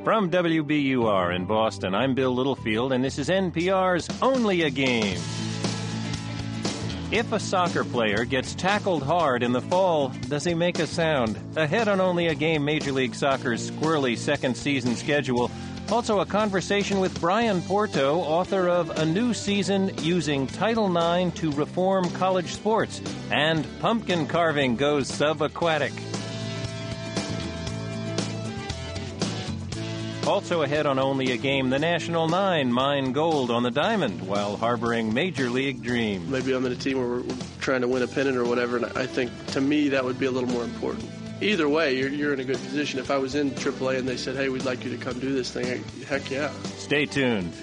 From WBUR in Boston, I'm Bill Littlefield, and this is NPR's Only a Game. If a soccer player gets tackled hard in the fall, does he make a sound? Ahead on Only a Game, Major League Soccer's squirrely second season schedule. Also a conversation with Brian Porto, author of A New Season Using Title IX to Reform College Sports. And pumpkin carving goes subaquatic. Also ahead on Only a Game, the National Nine mine gold on the diamond while harboring major league dreams. Maybe I'm in a team where we're trying to win a pennant or whatever, and I think, to me, that would be a little more important. Either way, you're in a good position. If I was in AAA and they said, hey, we'd like you to come do this thing, heck yeah. Stay tuned.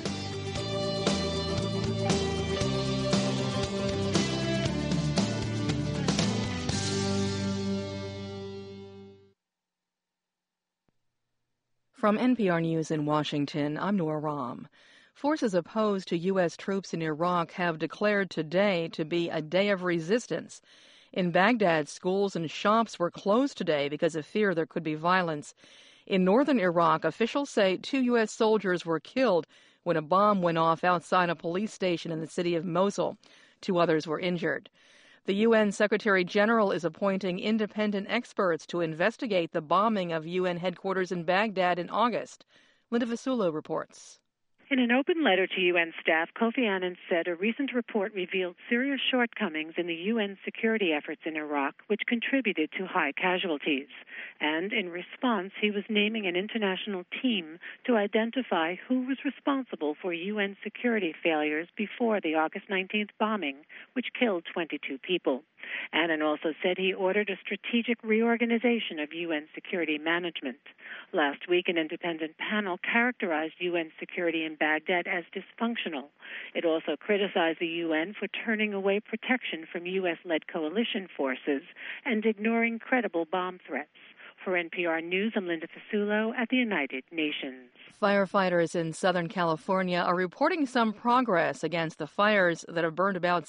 From NPR News in Washington, I'm Nora Rahm. Forces opposed to U.S. troops in Iraq have declared today to be a day of resistance. In Baghdad, schools and shops were closed today because of fear there could be violence. In northern Iraq, officials say 2 U.S. soldiers were killed when a bomb went off outside a police station in the city of Mosul. 2 others were injured. The UN Secretary General is appointing independent experts to investigate the bombing of UN headquarters in Baghdad in August. Linda Vasulo reports. In an open letter to UN staff, Kofi Annan said a recent report revealed serious shortcomings in the UN security efforts in Iraq, which contributed to high casualties. And in response, he was naming an international team to identify who was responsible for UN security failures before the August 19th bombing, which killed 22 people. Annan also said he ordered a strategic reorganization of UN security management. Last week, an independent panel characterized UN security in Baghdad as dysfunctional. It also criticized the UN for turning away protection from U.S.-led coalition forces and ignoring credible bomb threats. For NPR News, I'm Linda Fasulo at the United Nations. Firefighters in Southern California are reporting some progress against the fires that have burned about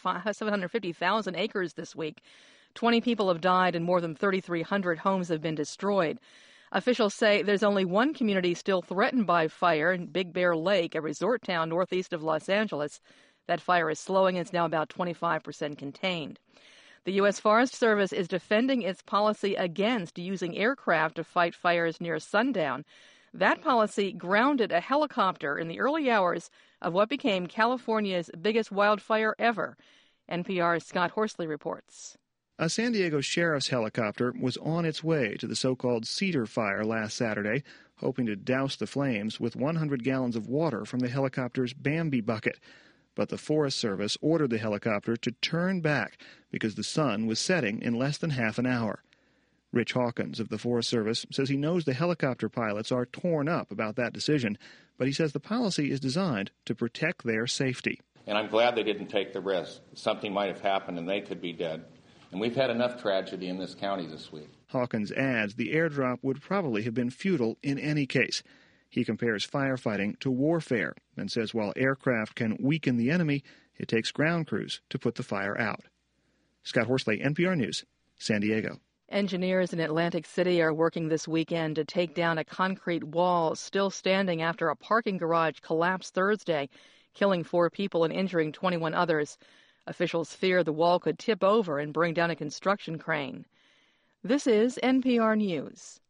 750,000 acres this week. 20 people have died and more than 3,300 homes have been destroyed. Officials say there's only one community still threatened by fire in Big Bear Lake, a resort town northeast of Los Angeles. That fire is slowing and it's now about 25% contained. The U.S. Forest Service is defending its policy against using aircraft to fight fires near sundown. That policy grounded a helicopter in the early hours of what became California's biggest wildfire ever. NPR's Scott Horsley reports. A San Diego sheriff's helicopter was on its way to the so-called Cedar Fire last Saturday, hoping to douse the flames with 100 gallons of water from the helicopter's Bambi bucket. But the Forest Service ordered the helicopter to turn back because the sun was setting in less than half an hour. Rich Hawkins of the Forest Service says he knows the helicopter pilots are torn up about that decision, but he says the policy is designed to protect their safety. And I'm glad they didn't take the risk. Something might have happened and they could be dead. And we've had enough tragedy in this county this week. Hawkins adds the airdrop would probably have been futile in any case. He compares firefighting to warfare and says while aircraft can weaken the enemy, it takes ground crews to put the fire out. Scott Horsley, NPR News, San Diego. Engineers in Atlantic City are working this weekend to take down a concrete wall still standing after a parking garage collapsed Thursday, killing 4 people and injuring 21 others. Officials fear the wall could tip over and bring down a construction crane. This is NPR News.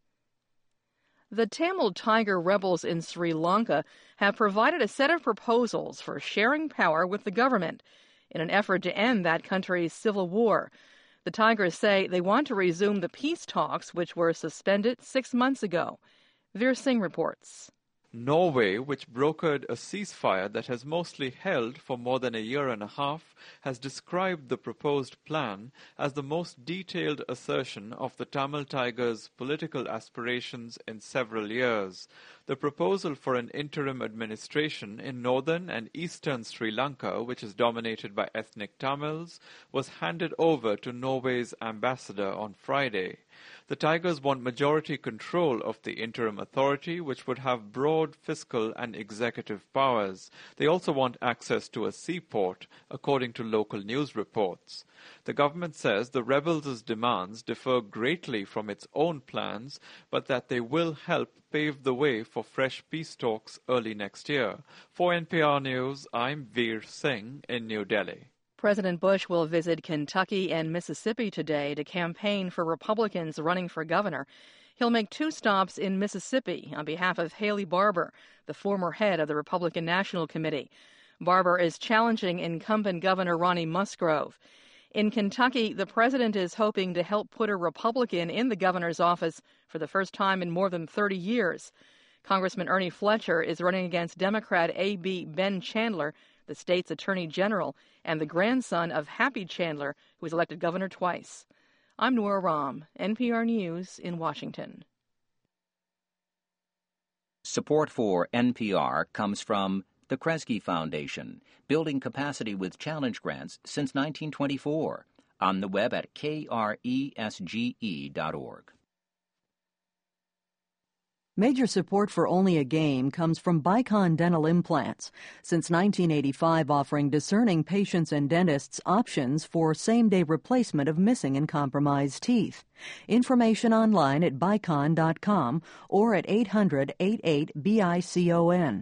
The Tamil Tiger rebels in Sri Lanka have provided a set of proposals for sharing power with the government in an effort to end that country's civil war. The Tigers say they want to resume the peace talks, which were suspended 6 months ago. Veer Singh reports. Norway, which brokered a ceasefire that has mostly held for more than a year and a half, has described the proposed plan as the most detailed assertion of the Tamil Tigers' political aspirations in several years. The proposal for an interim administration in northern and eastern Sri Lanka, which is dominated by ethnic Tamils, was handed over to Norway's ambassador on Friday. The Tigers want majority control of the interim authority, which would have broad fiscal and executive powers. They also want access to a seaport, according to local news reports. The government says the rebels' demands differ greatly from its own plans, but that they will help pave the way for fresh peace talks early next year. For NPR News, I'm Veer Singh in New Delhi. President Bush will visit Kentucky and Mississippi today to campaign for Republicans running for governor. He'll make 2 stops in Mississippi on behalf of Haley Barbour, the former head of the Republican National Committee. Barbour is challenging incumbent Governor Ronnie Musgrove. In Kentucky, the president is hoping to help put a Republican in the governor's office for the first time in more than 30 years. Congressman Ernie Fletcher is running against Democrat A.B. Ben Chandler, the state's attorney general, and the grandson of Happy Chandler, who was elected governor twice. I'm Nora Rahm, NPR News in Washington. Support for NPR comes from the Kresge Foundation, building capacity with challenge grants since 1924. On the web at kresge.org. Major support for Only a Game comes from Bicon Dental Implants, since 1985 offering discerning patients and dentists options for same-day replacement of missing and compromised teeth. Information online at bicon.com or at 800-88-BICON.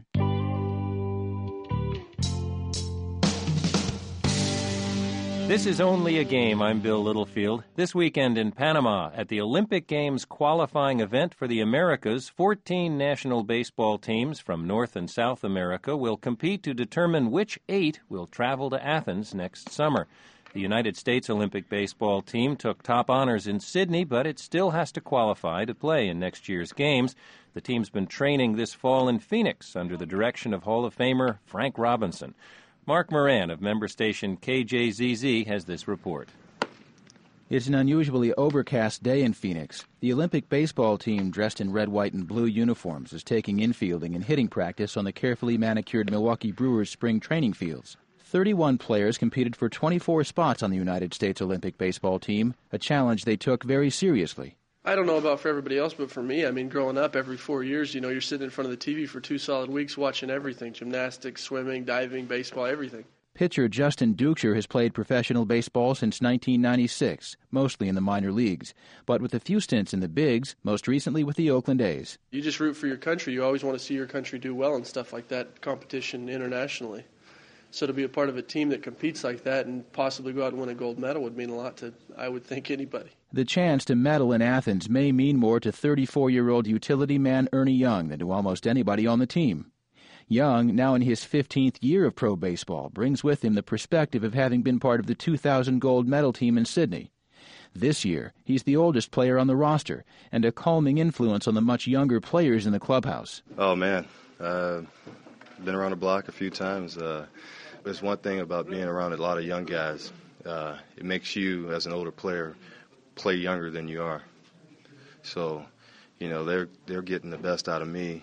This is Only a Game. I'm Bill Littlefield. This weekend in Panama, at the Olympic Games qualifying event for the Americas, 14 national baseball teams from North and South America will compete to determine which 8 will travel to Athens next summer. The United States Olympic baseball team took top honors in Sydney, but it still has to qualify to play in next year's games. The team's been training this fall in Phoenix under the direction of Hall of Famer Frank Robinson. Mark Moran of member station KJZZ has this report. It's an unusually overcast day in Phoenix. The Olympic baseball team, dressed in red, white, and blue uniforms, is taking infielding and hitting practice on the carefully manicured Milwaukee Brewers spring training fields. 31 players competed for 24 spots on the United States Olympic baseball team, a challenge they took very seriously. I don't know about for everybody else, but for me, I mean, growing up every 4 years, you're sitting in front of the TV for 2 solid weeks watching everything, gymnastics, swimming, diving, baseball, everything. Pitcher Justin Duchscher has played professional baseball since 1996, mostly in the minor leagues, but with a few stints in the bigs, most recently with the Oakland A's. You just root for your country. You always want to see your country do well and stuff like that, competition internationally. So to be a part of a team that competes like that and possibly go out and win a gold medal would mean a lot to, I would think, anybody. The chance to medal in Athens may mean more to 34-year-old utility man Ernie Young than to almost anybody on the team. Young, now in his 15th year of pro baseball, brings with him the perspective of having been part of the 2000 gold medal team in Sydney. This year, he's the oldest player on the roster and a calming influence on the much younger players in the clubhouse. Oh, man. Been around the block a few times. There's one thing about being around a lot of young guys. It makes you, as an older player, play younger than you are. So, they're getting the best out of me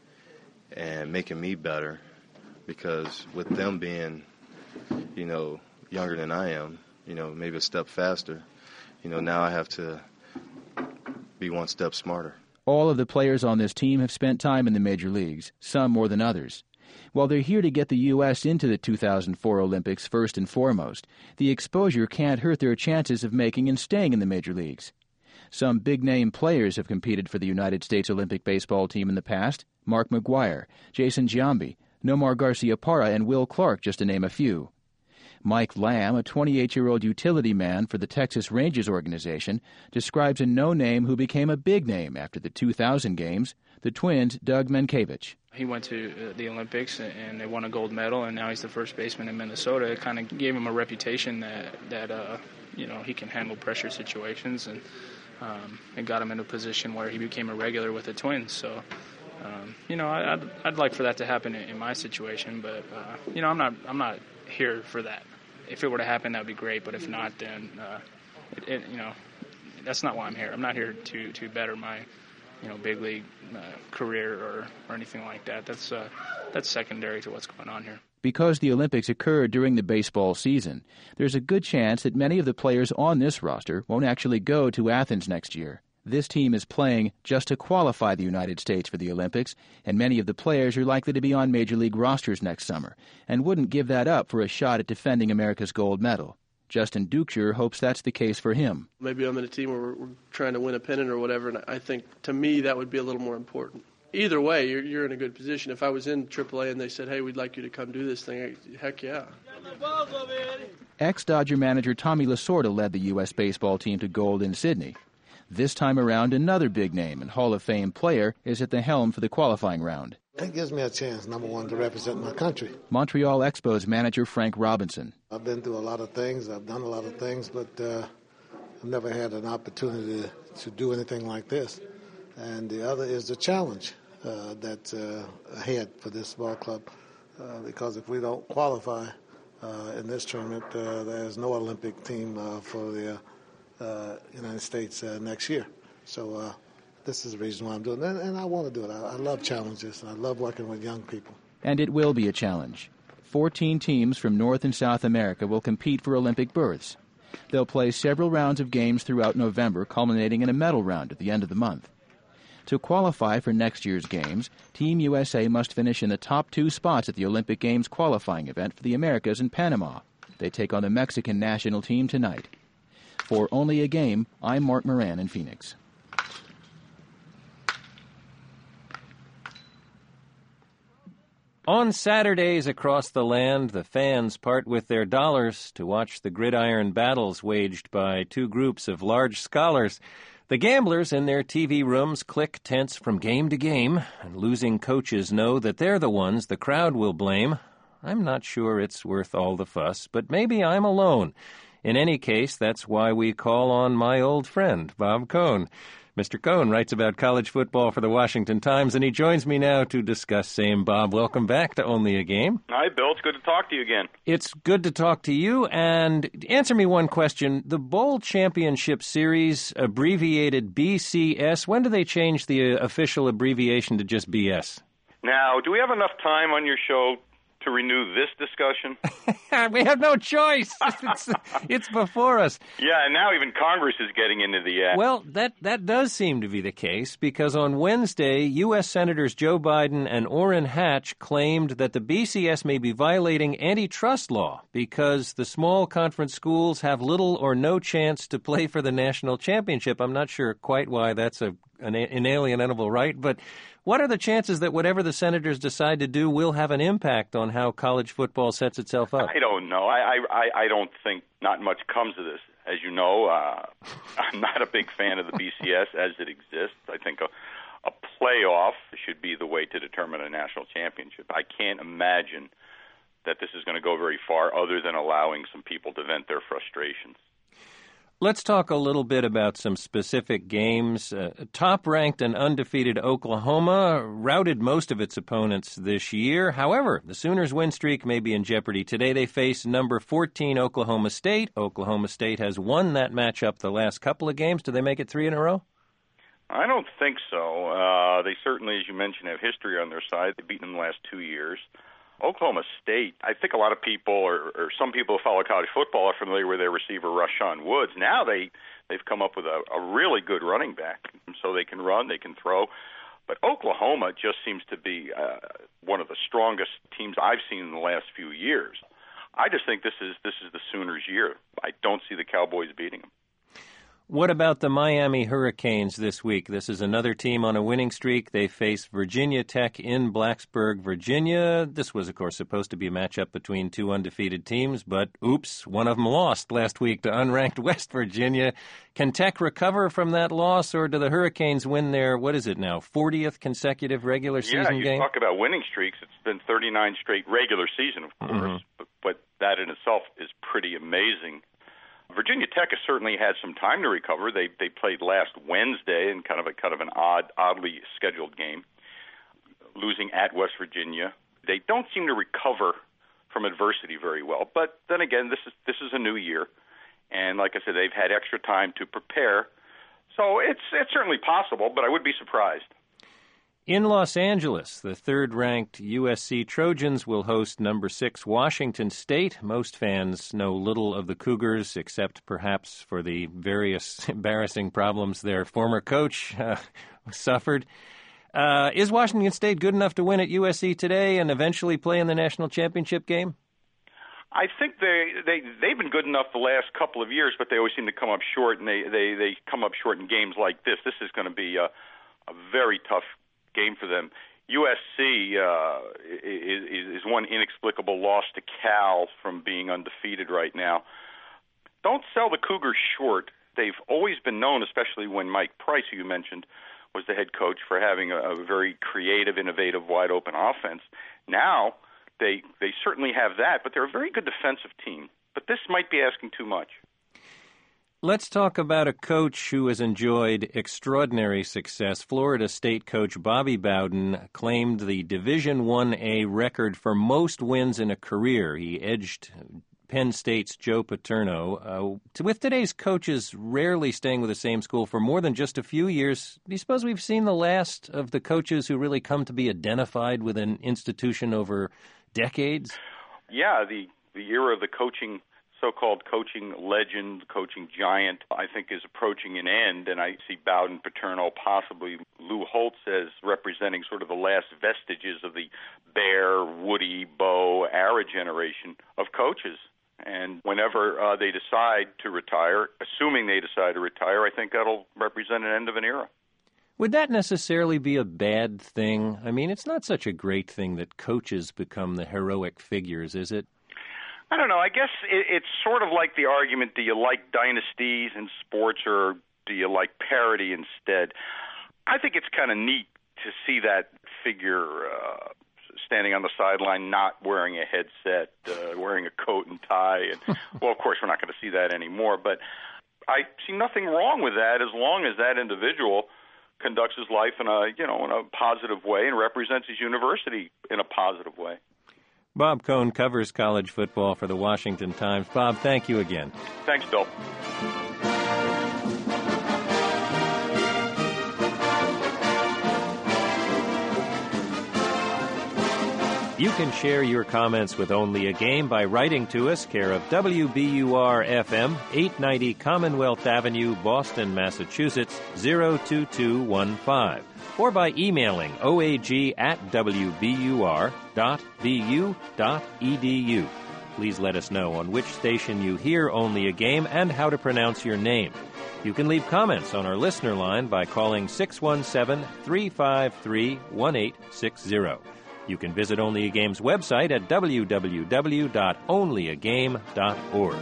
and making me better, because with them being, younger than I am, maybe a step faster, now I have to be one step smarter. All of the players on this team have spent time in the major leagues, some more than others. While they're here to get the U.S. into the 2004 Olympics first and foremost, the exposure can't hurt their chances of making and staying in the major leagues. Some big-name players have competed for the United States Olympic baseball team in the past: Mark McGwire, Jason Giambi, Nomar Garciaparra, and Will Clark, just to name a few. Mike Lamb, a 28-year-old utility man for the Texas Rangers organization, describes a no-name who became a big name after the 2000 games, the Twins' Doug Mankiewicz. He went to the Olympics and they won a gold medal, and now he's the first baseman in Minnesota. It kind of gave him a reputation that he can handle pressure situations, and it got him in a position where he became a regular with the Twins. So, I'd like for that to happen in my situation, but I'm not here for that. If it were to happen, that would be great. But if not, then that's not why I'm here. I'm not here to better my big league career or anything like that. That's secondary to what's going on here. Because the Olympics occurred during the baseball season, there's a good chance that many of the players on this roster won't actually go to Athens next year. This team is playing just to qualify the United States for the Olympics, and many of the players are likely to be on Major League rosters next summer and wouldn't give that up for a shot at defending America's gold medal. Justin Duchur hopes that's the case for him. Maybe I'm in a team where we're trying to win a pennant or whatever, and I think, to me, that would be a little more important. Either way, you're in a good position. If I was in AAA and they said, hey, we'd like you to come do this thing, heck yeah. Ex-Dodger manager Tommy Lasorda led the U.S. baseball team to gold in Sydney. This time around, another big name and Hall of Fame player is at the helm for the qualifying round. It gives me a chance, number one, to represent my country. Montreal Expos manager Frank Robinson. I've been through a lot of things. I've done a lot of things, but I've never had an opportunity to do anything like this. And the other is the challenge that's ahead for this ball club, because if we don't qualify in this tournament, there's no Olympic team for the United States next year. So this is the reason why I'm doing it, and I want to do it. I love challenges, and I love working with young people. And it will be a challenge. 14 teams from North and South America will compete for Olympic berths. They'll play several rounds of games throughout November, culminating in a medal round at the end of the month. To qualify for next year's games, Team USA must finish in the top 2 spots at the Olympic Games qualifying event for the Americas in Panama. They take on the Mexican national team tonight. For Only a Game, I'm Mark Moran in Phoenix. On Saturdays across the land, the fans part with their dollars to watch the gridiron battles waged by two groups of large scholars. The gamblers in their TV rooms click tense from game to game, and losing coaches know that they're the ones the crowd will blame. I'm not sure it's worth all the fuss, but maybe I'm alone. In any case, that's why we call on my old friend, Bob Cohn. Mr. Cohn writes about college football for the Washington Times, and he joins me now to discuss same. Bob, welcome back to Only a Game. Hi, Bill. It's good to talk to you again. It's good to talk to you, and answer me one question. The Bowl Championship Series, abbreviated BCS, when do they change the official abbreviation to just BS? Now, do we have enough time on your show to renew this discussion? We have no choice. It's before us. Yeah, and now even Congress is getting into the act. Well, that does seem to be the case, because on Wednesday, U.S. Senators Joe Biden and Orrin Hatch claimed that the BCS may be violating antitrust law because the small conference schools have little or no chance to play for the national championship. I'm not sure quite why that's an inalienable right, but what are the chances that whatever the Senators decide to do will have an impact on how college football sets itself up? I don't know. I don't think not much comes of this. As you know, I'm not a big fan of the BCS as it exists. I think a playoff should be the way to determine a national championship. I can't imagine that this is going to go very far other than allowing some people to vent their frustrations. Let's talk a little bit about some specific games. Top-ranked and undefeated Oklahoma routed most of its opponents this year. However, the Sooners' win streak may be in jeopardy. Today they face number 14 Oklahoma State. Oklahoma State has won that matchup the last couple of games. Do they make it 3 in a row? I don't think so. They certainly, as you mentioned, have history on their side. They've beaten them the last 2 years. Oklahoma State, I think a lot of people, or some people who follow college football, are familiar with their receiver, Rashawn Woods. Now they've come up with a really good running back, so they can run, they can throw. But Oklahoma just seems to be one of the strongest teams I've seen in the last few years. I just think this is the Sooners' year. I don't see the Cowboys beating them. What about the Miami Hurricanes this week? This is another team on a winning streak. They face Virginia Tech in Blacksburg, Virginia. This was, of course, supposed to be a matchup between two undefeated teams, but oops, one of them lost last week to unranked West Virginia. Can Tech recover from that loss, or do the Hurricanes win their, 40th consecutive regular season game? Yeah, you talk about winning streaks. It's been 39 straight regular season, of course, but that in itself is pretty amazing. Virginia Tech has certainly had some time to recover. They played last Wednesday in kind of an oddly scheduled game, losing at West Virginia. They don't seem to recover from adversity very well. But then again, this is a new year, and like I said, they've had extra time to prepare. So it's certainly possible, but I would be surprised. In Los Angeles, the third-ranked USC Trojans will host number 6 Washington State. Most fans know little of the Cougars, except perhaps for the various embarrassing problems their former coach suffered. Is Washington State good enough to win at USC today and eventually play in the national championship game? I think they've been good enough the last couple of years, but they always seem to come up short, and they come up short in games like this. This is going to be a very tough game for them. USC is one inexplicable loss to Cal from being undefeated right now. Don't sell the Cougars short. They've always been known, especially when Mike Price, who you mentioned, was the head coach, for having a very creative, innovative, wide-open offense. Now, they certainly have that, but they're a very good defensive team. But this might be asking too much. Let's talk about a coach who has enjoyed extraordinary success. Florida State coach Bobby Bowden claimed the Division I-A record for most wins in a career. He edged Penn State's Joe Paterno. With today's coaches rarely staying with the same school for more than just a few years, do you suppose we've seen the last of the coaches who really come to be identified with an institution over decades? Yeah, the era of the so-called coaching legend, coaching giant, I think is approaching an end, and I see Bowden, Paterno, possibly Lou Holtz as representing sort of the last vestiges of the Bear, Woody, Bo, Ara generation of coaches. And whenever they decide to retire, assuming they decide to retire, I think that'll represent an end of an era. Would that necessarily be a bad thing? I mean, it's not such a great thing that coaches become the heroic figures, is it? I don't know. I guess it's sort of like the argument, do you like dynasties in sports or do you like parity instead? I think it's kind of neat to see that figure standing on the sideline, not wearing a headset, wearing a coat and tie. And, well, of course, we're not going to see that anymore. But I see nothing wrong with that as long as that individual conducts his life in a positive way and represents his university in a positive way. Bob Cohn covers college football for the Washington Times. Bob, thank you again. Thanks, Bill. You can share your comments with Only a Game by writing to us, care of WBUR-FM, 890 Commonwealth Avenue, Boston, Massachusetts, 02215, or by emailing oag@wbur.bu.edu. Please let us know on which station you hear Only a Game and how to pronounce your name. You can leave comments on our listener line by calling 617-353-1860. You can visit Only a Game's website at www.onlyagame.org.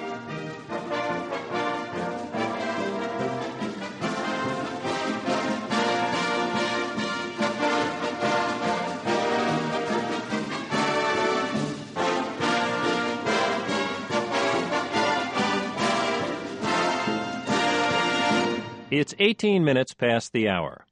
It's 18 minutes past the hour.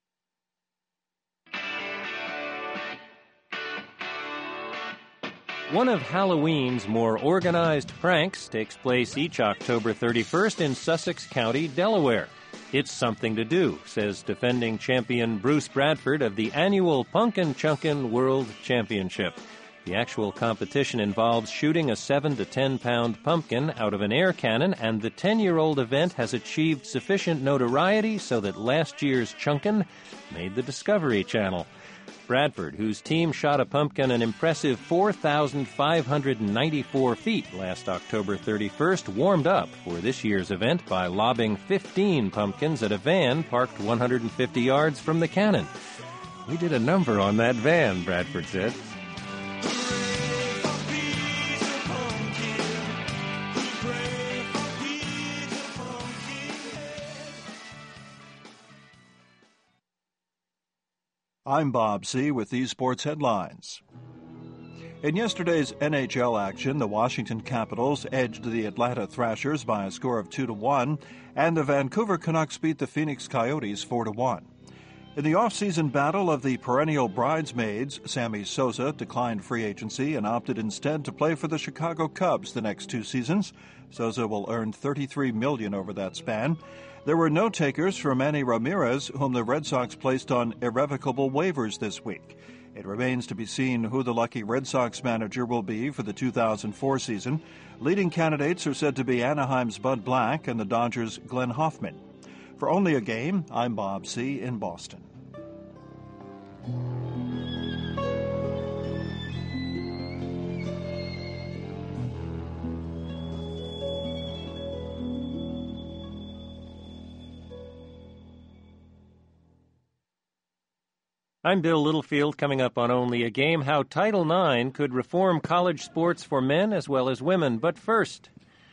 One of Halloween's more organized pranks takes place each October 31st in Sussex County, Delaware. It's something to do, says defending champion Bruce Bradford of the annual Punkin' Chunkin' World Championship. The actual competition involves shooting a 7 to 10-pound pumpkin out of an air cannon, and the 10-year-old event has achieved sufficient notoriety so that last year's Chunkin' made the Discovery Channel. Bradford, whose team shot a pumpkin an impressive 4,594 feet last October 31st, warmed up for this year's event by lobbing 15 pumpkins at a van parked 150 yards from the cannon. We did a number on that van, Bradford said. I'm Bob C. with these sports headlines. In yesterday's NHL action, the Washington Capitals edged the Atlanta Thrashers by a score of 2-1, and the Vancouver Canucks beat the Phoenix Coyotes 4-1. In the off-season battle of the perennial bridesmaids, Sammy Sosa declined free agency and opted instead to play for the Chicago Cubs the next 2 seasons. Sosa will earn $33 million over that span. There were no takers for Manny Ramirez, whom the Red Sox placed on irrevocable waivers this week. It remains to be seen who the lucky Red Sox manager will be for the 2004 season. Leading candidates are said to be Anaheim's Bud Black and the Dodgers' Glenn Hoffman. For Only a Game, I'm Bob C. in Boston. I'm Bill Littlefield. Coming up on Only a Game, how Title IX could reform college sports for men as well as women. But first,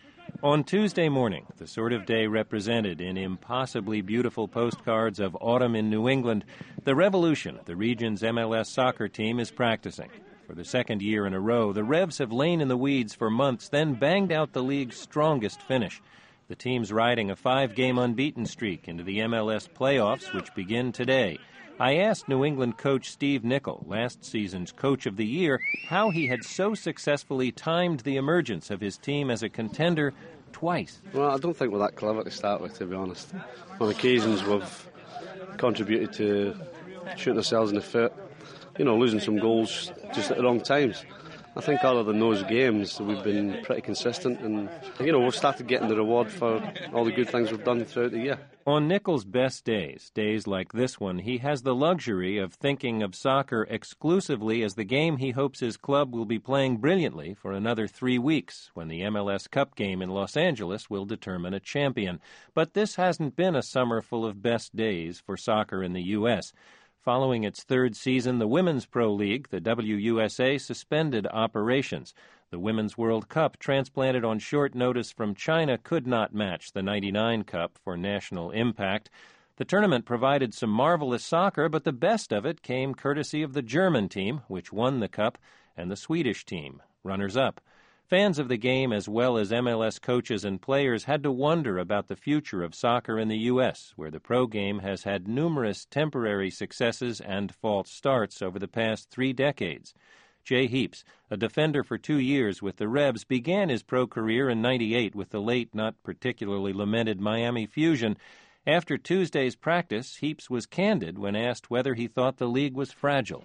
on Tuesday morning, the sort of day represented in impossibly beautiful postcards of autumn in New England, the Revolution, the region's MLS soccer team, is practicing. For the second year in a row, the Revs have lain in the weeds for months, then banged out the league's strongest finish. The team's riding a 5-game unbeaten streak into the MLS playoffs, which begin today. I asked New England coach Steve Nicol, last season's Coach of the Year, how he had so successfully timed the emergence of his team as a contender twice. Well, I don't think we're that clever to start with, to be honest. On occasions we've contributed to shooting ourselves in the foot, losing some goals just at the wrong times. I think other than those games, we've been pretty consistent and, we've started getting the reward for all the good things we've done throughout the year. On Nicol's best days like this one, he has the luxury of thinking of soccer exclusively as the game he hopes his club will be playing brilliantly for another 3 weeks, when the MLS Cup game in Los Angeles will determine a champion. But this hasn't been a summer full of best days for soccer in the U.S. Following its third season, the Women's Pro League, the WUSA, suspended operations. The Women's World Cup, transplanted on short notice from China, could not match the '99 Cup for national impact. The tournament provided some marvelous soccer, but the best of it came courtesy of the German team, which won the Cup, and the Swedish team, runners-up. Fans of the game, as well as MLS coaches and players, had to wonder about the future of soccer in the U.S., where the pro game has had numerous temporary successes and false starts over the past 3 decades. Jay Heaps, a defender for 2 years with the Revs, began his pro career in '98 with the late, not particularly lamented Miami Fusion. After Tuesday's practice, Heaps was candid when asked whether he thought the league was fragile.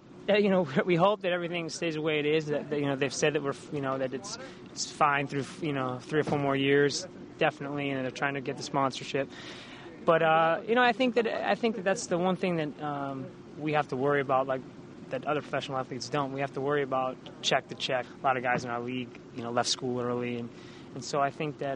We hope that everything stays the way it is. That they've said that that it's fine through 3 or 4 more years, definitely, and they're trying to get the sponsorship. But I think that that's the one thing that we have to worry about, like that other professional athletes don't. We have to worry about check to check. A lot of guys in our league, left school early, and so I think that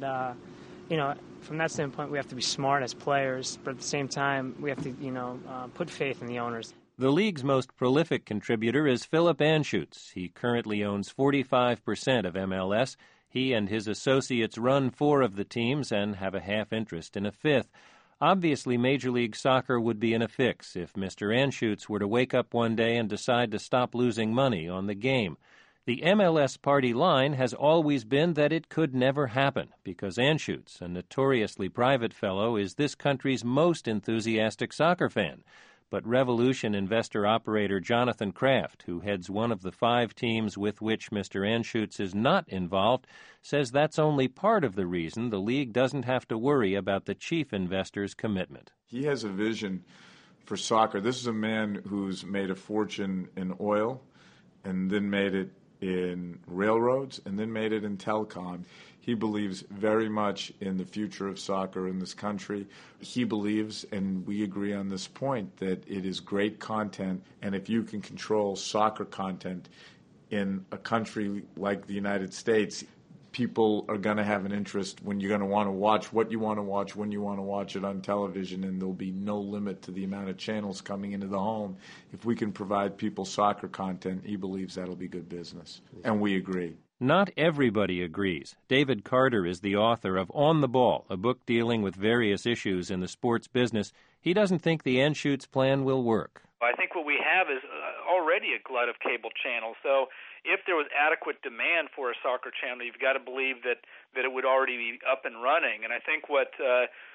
from that standpoint, we have to be smart as players, but at the same time, we have to put faith in the owners. The league's most prolific contributor is Philip Anschutz. He currently owns 45% of MLS. He and his associates run 4 of the teams and have a half interest in a 5th. Obviously, Major League Soccer would be in a fix if Mr. Anschutz were to wake up one day and decide to stop losing money on the game. The MLS party line has always been that it could never happen, because Anschutz, a notoriously private fellow, is this country's most enthusiastic soccer fan. But Revolution investor-operator Jonathan Kraft, who heads one of the 5 teams with which Mr. Anschutz is not involved, says that's only part of the reason the league doesn't have to worry about the chief investor's commitment. He has a vision for soccer. This is a man who's made a fortune in oil and then made it in railroads and then made it in telecom. He believes very much in the future of soccer in this country. He believes, and we agree on this point, that it is great content, and if you can control soccer content in a country like the United States, people are going to have an interest when you're going to want to watch what you want to watch, when you want to watch it on television, and there'll be no limit to the amount of channels coming into the home. If we can provide people soccer content, he believes that'll be good business, and we agree. Not everybody agrees. David Carter is the author of On the Ball, a book dealing with various issues in the sports business. He doesn't think the Anschutz plan will work. I think what we have is already a glut of cable channels. So if there was adequate demand for a soccer channel, you've got to believe that it would already be up and running. And I think what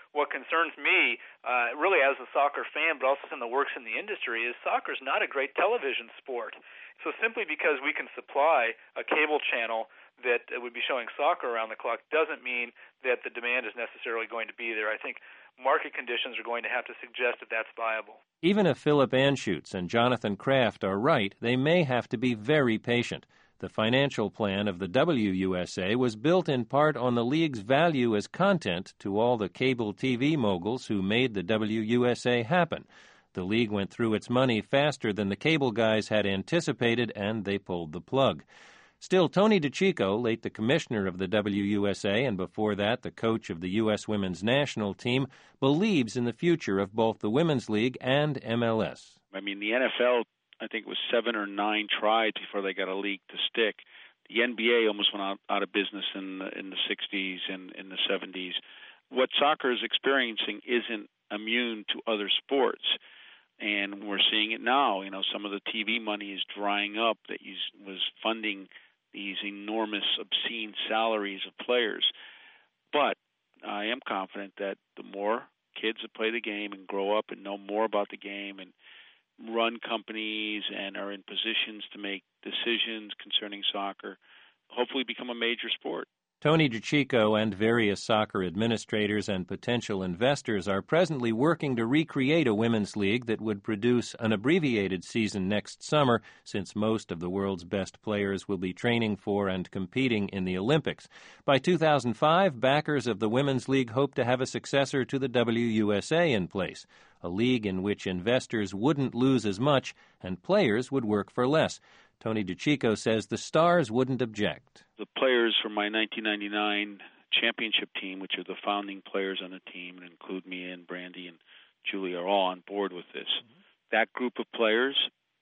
what concerns me, really as a soccer fan, but also something that works in the industry, is soccer is not a great television sport. So simply because we can supply a cable channel that would be showing soccer around the clock doesn't mean that the demand is necessarily going to be there. I think market conditions are going to have to suggest that that's viable. Even if Philip Anschutz and Jonathan Kraft are right, they may have to be very patient. The financial plan of the WUSA was built in part on the league's value as content to all the cable TV moguls who made the WUSA happen. The league went through its money faster than the cable guys had anticipated, and they pulled the plug. Still, Tony DiCicco, late the commissioner of the WUSA and before that the coach of the U.S. women's national team, believes in the future of both the Women's League and MLS. I mean, the NFL, I think it was 7 or 9 tries before they got a league to stick. The NBA almost went out of business in the 60s and in the 70s. What soccer is experiencing isn't immune to other sports. And we're seeing it now. You know, some of the TV money is drying up that was funding these enormous, obscene salaries of players. But I am confident that the more kids that play the game and grow up and know more about the game and run companies and are in positions to make decisions concerning soccer, hopefully become a major sport. Tony DiCicco and various soccer administrators and potential investors are presently working to recreate a women's league that would produce an abbreviated season next summer, since most of the world's best players will be training for and competing in the Olympics. By 2005, backers of the Women's League hope to have a successor to the WUSA in place, a league in which investors wouldn't lose as much and players would work for less. Tony DiCicco says the Stars wouldn't object. The players from my 1999 championship team, which are the founding players on the team, and include me and Brandy and Julie, are all on board with this. That group of players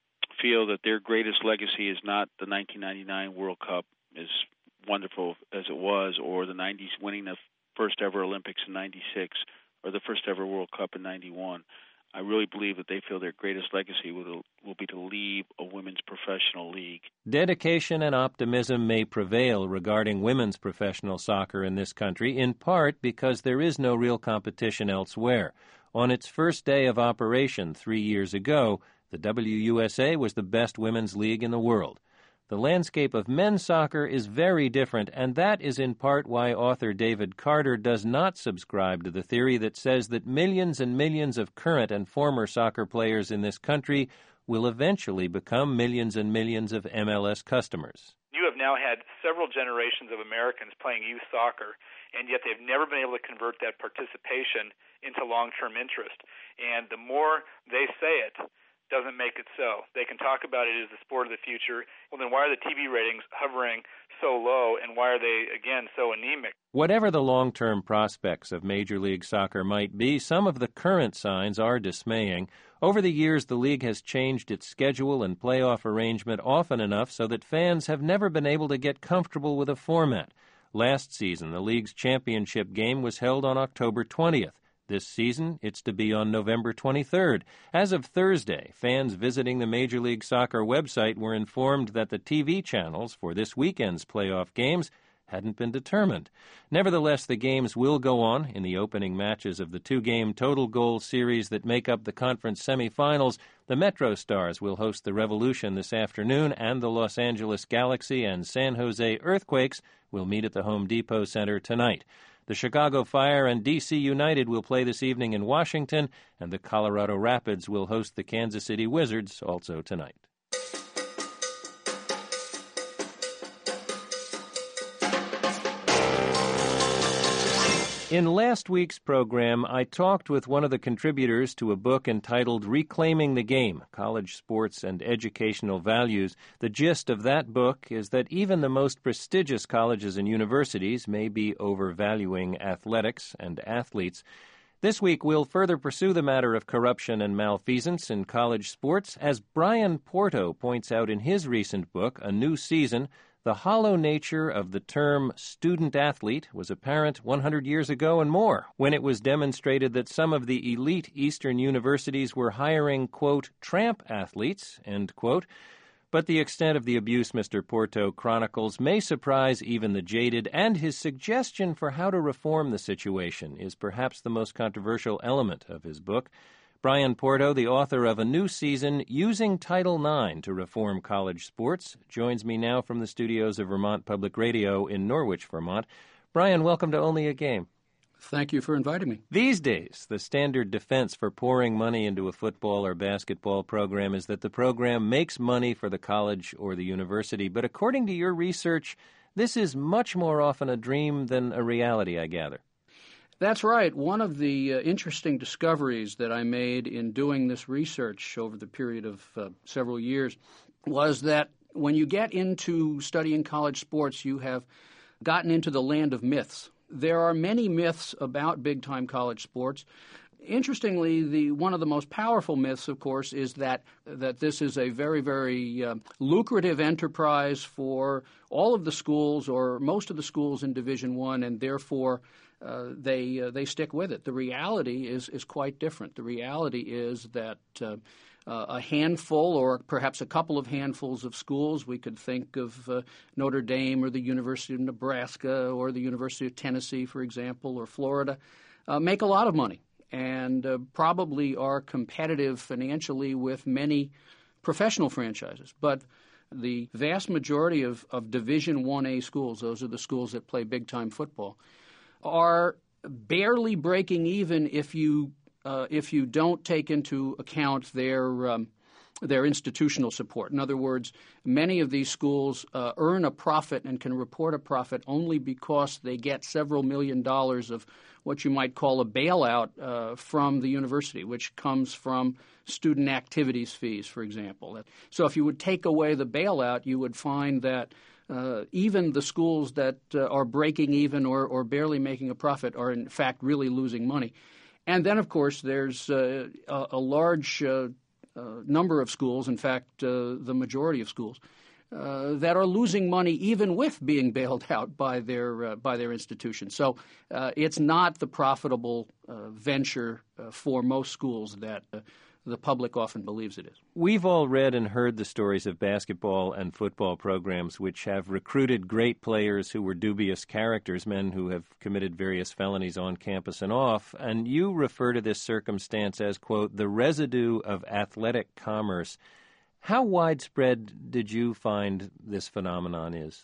feel that their greatest legacy is not the 1999 World Cup, as wonderful as it was, or the 90s winning the first ever Olympics in 96, or the first ever World Cup in 91. I really believe that they feel their greatest legacy will be to leave a women's professional league. Dedication and optimism may prevail regarding women's professional soccer in this country, in part because there is no real competition elsewhere. On its first day of operation 3 years ago, the WUSA was the best women's league in the world. The landscape of men's soccer is very different, and that is in part why author David Carter does not subscribe to the theory that says that millions and millions of current and former soccer players in this country will eventually become millions and millions of MLS customers. You have now had several generations of Americans playing youth soccer, and yet they've never been able to convert that participation into long-term interest. And the more they say it, doesn't make it so. They can talk about it as the sport of the future. Well, then why are the TV ratings hovering so low, and why are they, again, so anemic? Whatever the long-term prospects of Major League Soccer might be, some of the current signs are dismaying. Over the years, the league has changed its schedule and playoff arrangement often enough so that fans have never been able to get comfortable with a format. Last season, the league's championship game was held on October 20th. This season, it's to be on November 23rd. As of Thursday, fans visiting the Major League Soccer website were informed that the TV channels for this weekend's playoff games hadn't been determined. Nevertheless, the games will go on in the opening matches of the 2-game total goal series that make up the conference semifinals. The Metro Stars will host the Revolution this afternoon, and the Los Angeles Galaxy and San Jose Earthquakes will meet at the Home Depot Center tonight. The Chicago Fire and D.C. United will play this evening in Washington, and the Colorado Rapids will host the Kansas City Wizards also tonight. In last week's program, I talked with one of the contributors to a book entitled Reclaiming the Game, College Sports and Educational Values. The gist of that book is that even the most prestigious colleges and universities may be overvaluing athletics and athletes. This week, we'll further pursue the matter of corruption and malfeasance in college sports, as Brian Porto points out in his recent book, A New Season. The hollow nature of the term student-athlete was apparent 100 years ago and more, when it was demonstrated that some of the elite Eastern universities were hiring, quote, tramp athletes, end quote. But the extent of the abuse Mr. Porto chronicles may surprise even the jaded, and his suggestion for how to reform the situation is perhaps the most controversial element of his book. Brian Porto, the author of A New Season, Using Title IX to Reform College Sports, joins me now from the studios of Vermont Public Radio in Norwich, Vermont. Brian, welcome to Only a Game. Thank you for inviting me. These days, the standard defense for pouring money into a football or basketball program is that the program makes money for the college or the university. But according to your research, this is much more often a dream than a reality, I gather. That's right. One of the interesting discoveries that I made in doing this research over the period of several years was that when you get into studying college sports, you have gotten into the land of myths. There are many myths about big-time college sports. Interestingly, one of the most powerful myths, of course, is that this is a very, very lucrative enterprise for all of the schools or most of the schools in Division I, and therefore they stick with it. The reality is quite different. The reality is that a handful or perhaps a couple of handfuls of schools, we could think of Notre Dame or the University of Nebraska or the University of Tennessee, for example, or Florida, make a lot of money and probably are competitive financially with many professional franchises. But the vast majority of Division 1A schools, those are the schools that play big-time football, are barely breaking even if you don't take into account their institutional support. In other words, many of these schools earn a profit and can report a profit only because they get several $1 million of what you might call a bailout from the university, which comes from student activities fees, for example. So if you would take away the bailout, you would find that even the schools that are breaking even or barely making a profit are in fact really losing money. And then, of course, there's a large number of schools, in fact, the majority of schools, that are losing money even with being bailed out by their institutions. So it's not the profitable venture for most schools that the public often believes it is. We've all read and heard the stories of basketball and football programs which have recruited great players who were dubious characters, men who have committed various felonies on campus and off, and you refer to this circumstance as, quote, the residue of athletic commerce. How widespread did you find this phenomenon is?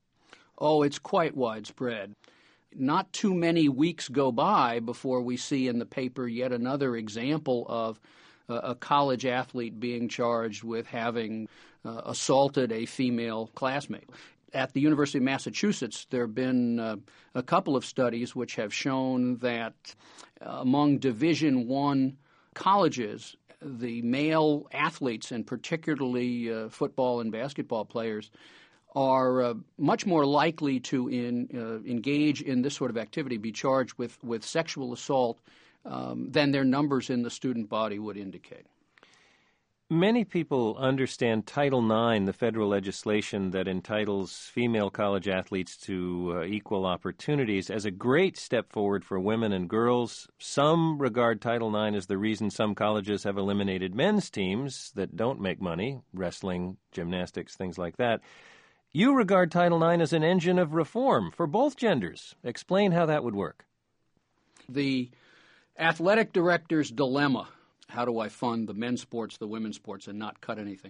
Oh, it's quite widespread. Not too many weeks go by before we see in the paper yet another example of a college athlete being charged with having assaulted a female classmate. At the University of Massachusetts, there have been a couple of studies which have shown that among Division I colleges, the male athletes, and particularly football and basketball players, are much more likely to engage in this sort of activity, be charged with sexual assault, than their numbers in the student body would indicate. Many people understand Title IX, the federal legislation that entitles female college athletes to equal opportunities, as a great step forward for women and girls. Some regard Title IX as the reason some colleges have eliminated men's teams that don't make money, wrestling, gymnastics, things like that. You regard Title IX as an engine of reform for both genders. Explain how that would work. The athletic director's dilemma, how do I fund the men's sports, the women's sports, and not cut anything,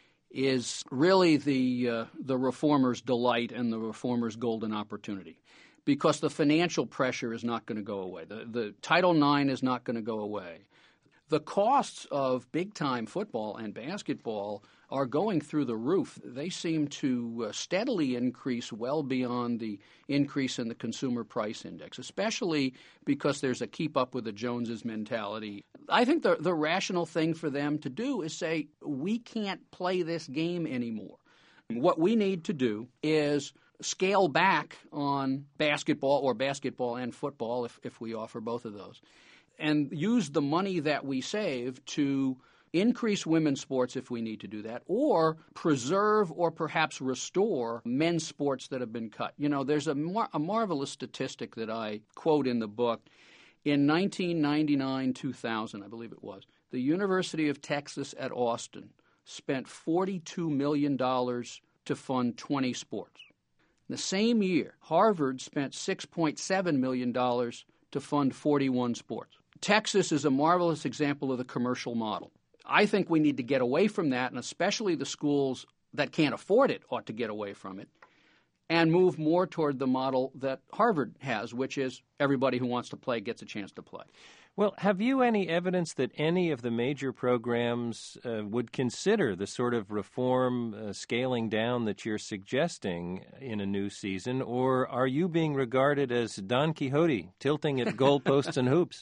is really the reformer's delight and the reformer's golden opportunity, because the financial pressure is not going to go away. The Title IX is not going to go away. The costs of big-time football and basketball are going through the roof. They seem to steadily increase well beyond the increase in the consumer price index, especially because there's a keep up with the Joneses mentality. I think the rational thing for them to do is say, we can't play this game anymore. What we need to do is scale back on basketball or basketball and football, if we offer both of those, and use the money that we save to increase women's sports if we need to do that, or preserve or perhaps restore men's sports that have been cut. You know, there's a marvelous statistic that I quote in the book. In 1999-2000, I believe it was, the University of Texas at Austin spent $42 million to fund 20 sports. The same year, Harvard spent $6.7 million to fund 41 sports. Texas is a marvelous example of the commercial model. I think we need to get away from that, and especially the schools that can't afford it ought to get away from it and move more toward the model that Harvard has, which is everybody who wants to play gets a chance to play. Well, have you any evidence that any of the major programs would consider the sort of reform scaling down that you're suggesting in a new season, or are you being regarded as Don Quixote, tilting at goalposts and hoops?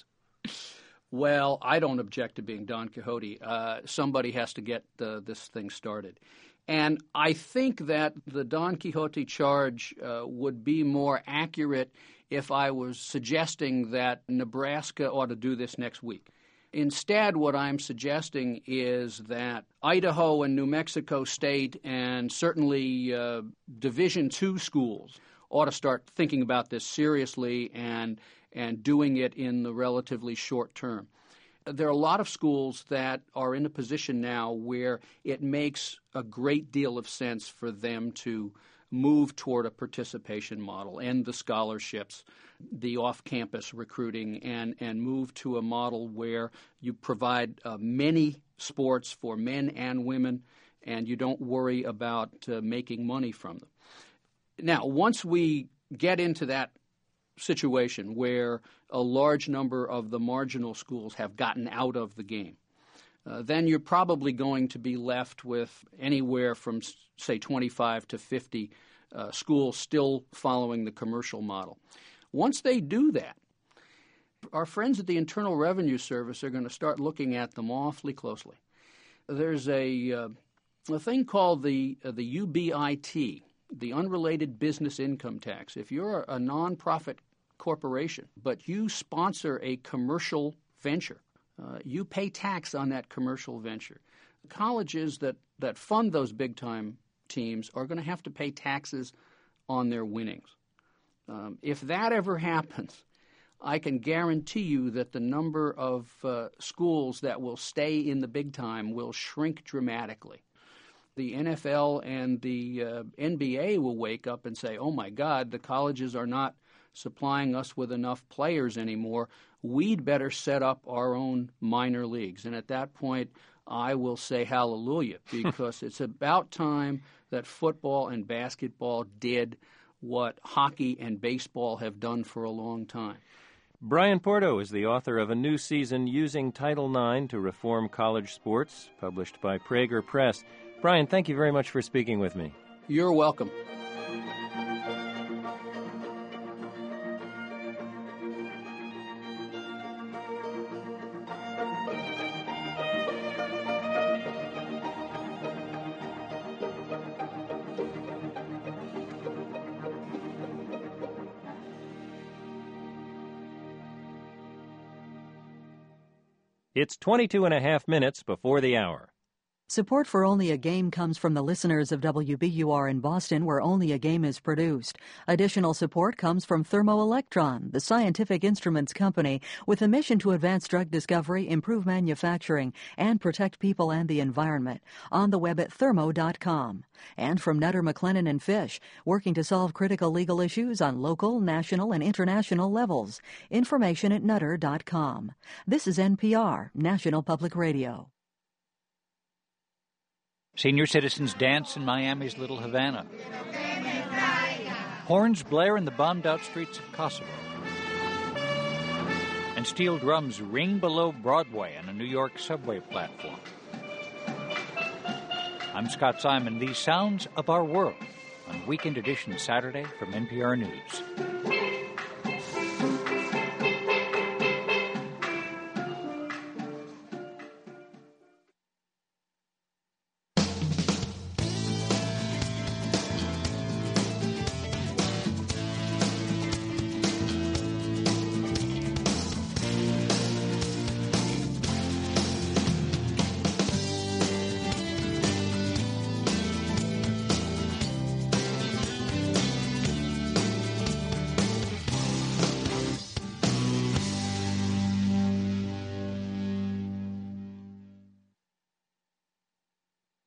Well, I don't object to being Don Quixote. Somebody has to get this thing started. And I think that the Don Quixote charge would be more accurate if I was suggesting that Nebraska ought to do this next week. Instead, what I'm suggesting is that Idaho and New Mexico State and certainly Division II schools ought to start thinking about this seriously and doing it in the relatively short term. There are a lot of schools that are in a position now where it makes a great deal of sense for them to move toward a participation model, end the scholarships, the off-campus recruiting, and move to a model where you provide many sports for men and women, and you don't worry about making money from them. Now, once we get into that situation where a large number of the marginal schools have gotten out of the game, then you're probably going to be left with anywhere from, say, 25 to 50 schools still following the commercial model. Once they do that, our friends at the Internal Revenue Service are going to start looking at them awfully closely. There's a thing called the UBIT, the Unrelated Business Income Tax. If you're a nonprofit corporation, but you sponsor a commercial venture, you pay tax on that commercial venture. Colleges that fund those big-time teams are going to have to pay taxes on their winnings. If that ever happens, I can guarantee you that the number of schools that will stay in the big time will shrink dramatically. The NFL and the NBA will wake up and say, oh, my God, the colleges are not supplying us with enough players anymore. We'd better set up our own minor leagues. And at that point, I will say hallelujah, because it's about time that football and basketball did what hockey and baseball have done for a long time. Brian Porto is the author of A New Season Using Title IX to Reform College Sports, published by Prager Press. Brian, thank you very much for speaking with me. You're welcome. It's 22 and a half minutes before the hour. Support for Only a Game comes from the listeners of WBUR in Boston, where Only a Game is produced. Additional support comes from Thermoelectron, the scientific instruments company, with a mission to advance drug discovery, improve manufacturing, and protect people and the environment. On the web at thermo.com. And from Nutter, McLennan & Fish, working to solve critical legal issues on local, national, and international levels. Information at nutter.com. This is NPR, National Public Radio. Senior citizens dance in Miami's Little Havana. Horns blare in the bombed-out streets of Kosovo. And steel drums ring below Broadway on a New York subway platform. I'm Scott Simon. These sounds of our world on Weekend Edition Saturday from NPR News.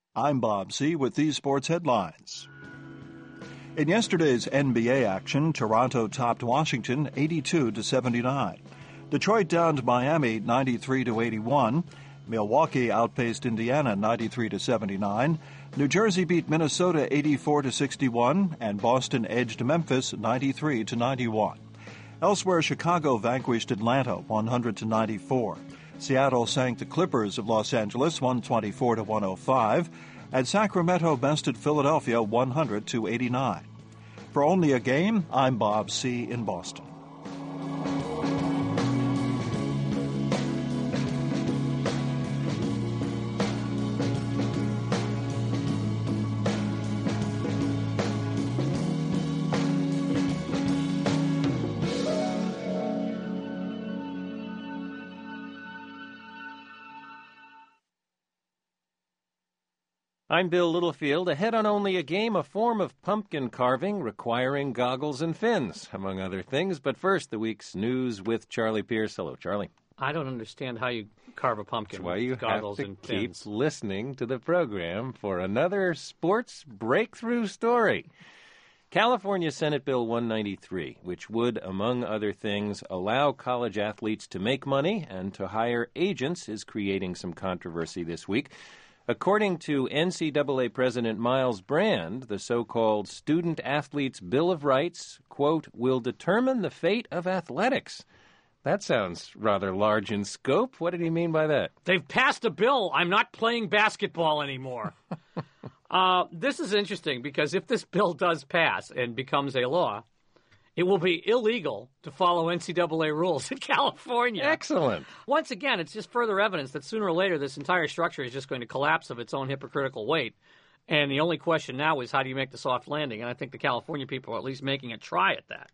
I'm Bob C. with these sports headlines. In yesterday's NBA action, Toronto topped Washington 82-79. Detroit downed Miami 93-81. Milwaukee outpaced Indiana 93-79. New Jersey beat Minnesota 84-61, and Boston edged Memphis 93-91. Elsewhere, Chicago vanquished Atlanta 100-94. Seattle sank the Clippers of Los Angeles 124-105, and Sacramento bested Philadelphia 100-89. For Only a Game, I'm Bob C. in Boston. I'm Bill Littlefield. Ahead on Only a Game, a form of pumpkin carving requiring goggles and fins, among other things. But first, the week's news with Charlie Pierce. Hello, Charlie. I don't understand how you carve a pumpkin with goggles and fins. That's why you have to keep listening to the program for another sports breakthrough story. California Senate Bill 193, which would, among other things, allow college athletes to make money and to hire agents, is creating some controversy this week. According to NCAA President Miles Brand, the so-called Student-Athletes' Bill of Rights, quote, will determine the fate of athletics. That sounds rather large in scope. What did he mean by that? They've passed a bill. I'm not playing basketball anymore. This is interesting because if this bill does pass and becomes a law, it will be illegal to follow NCAA rules in California. Excellent. Once again, it's just further evidence that sooner or later this entire structure is just going to collapse of its own hypocritical weight. And the only question now is how do you make the soft landing? And I think the California people are at least making a try at that.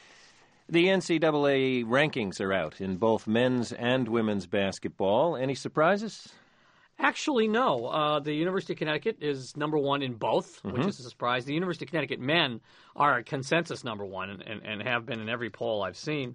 The NCAA rankings are out in both men's and women's basketball. Any surprises? Actually, no. The University of Connecticut is number one in both, which is a surprise. The University of Connecticut men are a consensus number one and have been in every poll I've seen.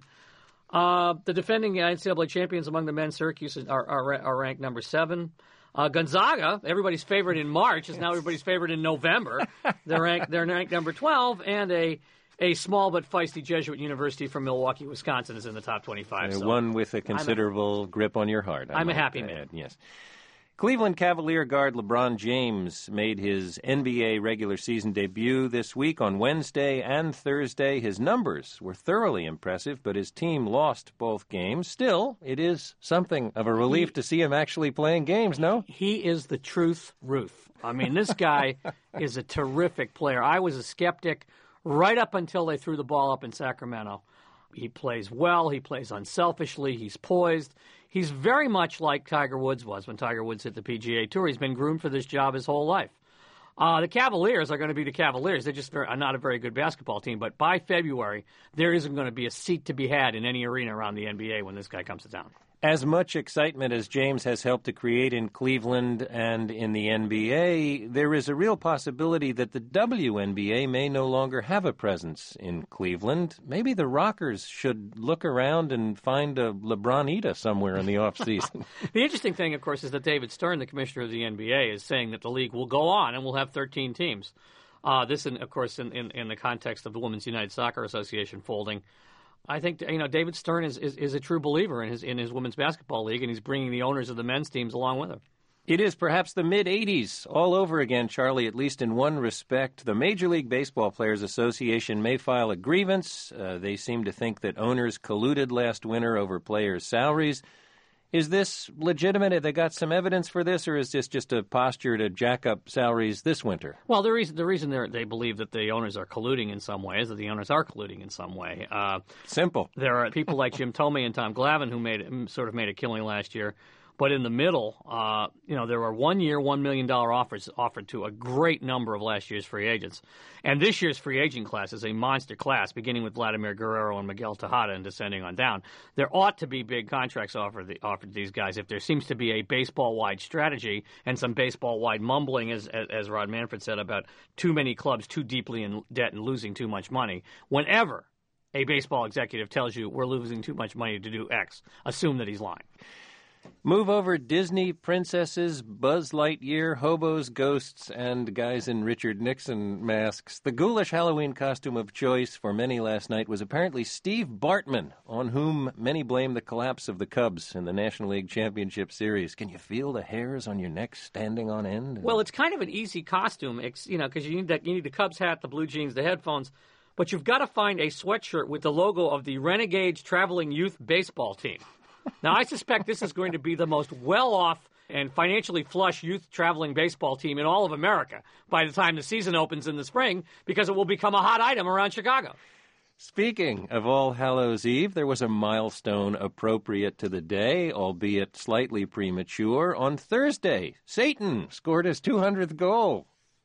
The defending NCAA champions among the men, Syracuse, are ranked number 7. Gonzaga, everybody's favorite in March, is now everybody's favorite in November. They're ranked number 12, and a small but feisty Jesuit university from Milwaukee, Wisconsin, is in the top 25. So one with a considerable grip on your heart. I'm a happy man. Yes. Cleveland Cavalier guard LeBron James made his NBA regular season debut this week on Wednesday and Thursday. His numbers were thoroughly impressive, but his team lost both games. Still, it is something of a relief to see him actually playing games, no? He is the truth, Ruth. I mean, this guy is a terrific player. I was a skeptic right up until they threw the ball up in Sacramento. He plays well. He plays unselfishly. He's poised. He's very much like Tiger Woods was when Tiger Woods hit the PGA Tour. He's been groomed for this job his whole life. The Cavaliers are going to be the Cavaliers. They're just are not a very good basketball team. But by February, there isn't going to be a seat to be had in any arena around the NBA when this guy comes to town. As much excitement as James has helped to create in Cleveland and in the NBA, there is a real possibility that the WNBA may no longer have a presence in Cleveland. Maybe the Rockers should look around and find a LeBronita somewhere in the offseason. The interesting thing, of course, is that David Stern, the commissioner of the NBA, is saying that the league will go on and will have 13 teams. This, of course, in the context of the Women's United Soccer Association folding. I think David Stern is a true believer in his women's basketball league, and he's bringing the owners of the men's teams along with him. It is perhaps the mid-'80s all over again, Charlie, at least in one respect. The Major League Baseball Players Association may file a grievance. They seem to think that owners colluded last winter over players' salaries. Is this legitimate? Have they got some evidence for this, or is this just a posture to jack up salaries this winter? Well, the reason they believe that the owners are colluding in some way is that the owners are colluding in some way. Simple. There are people like Jim Thome and Tom Glavine who made a killing last year. But in the middle, there were 1 year, $1 million offers offered to a great number of last year's free agents. And this year's free agent class is a monster class, beginning with Vladimir Guerrero and Miguel Tejada and descending on down. There ought to be big contracts offered to these guys if there seems to be a baseball-wide strategy and some baseball-wide mumbling, as Rod Manfred said, about too many clubs too deeply in debt and losing too much money. Whenever a baseball executive tells you we're losing too much money to do X, assume that he's lying. Move over Disney princesses, Buzz Lightyear, hobos, ghosts, and guys in Richard Nixon masks. The ghoulish Halloween costume of choice for many last night was apparently Steve Bartman, on whom many blame the collapse of the Cubs in the National League Championship Series. Can you feel the hairs on your neck standing on end? Well, it's kind of an easy costume, because you need the Cubs hat, the blue jeans, the headphones, but you've got to find a sweatshirt with the logo of the Renegades Traveling Youth Baseball Team. Now, I suspect this is going to be the most well-off and financially flush youth traveling baseball team in all of America by the time the season opens in the spring, because it will become a hot item around Chicago. Speaking of All Hallows Eve, there was a milestone appropriate to the day, albeit slightly premature. On Thursday, Satan scored his 200th goal.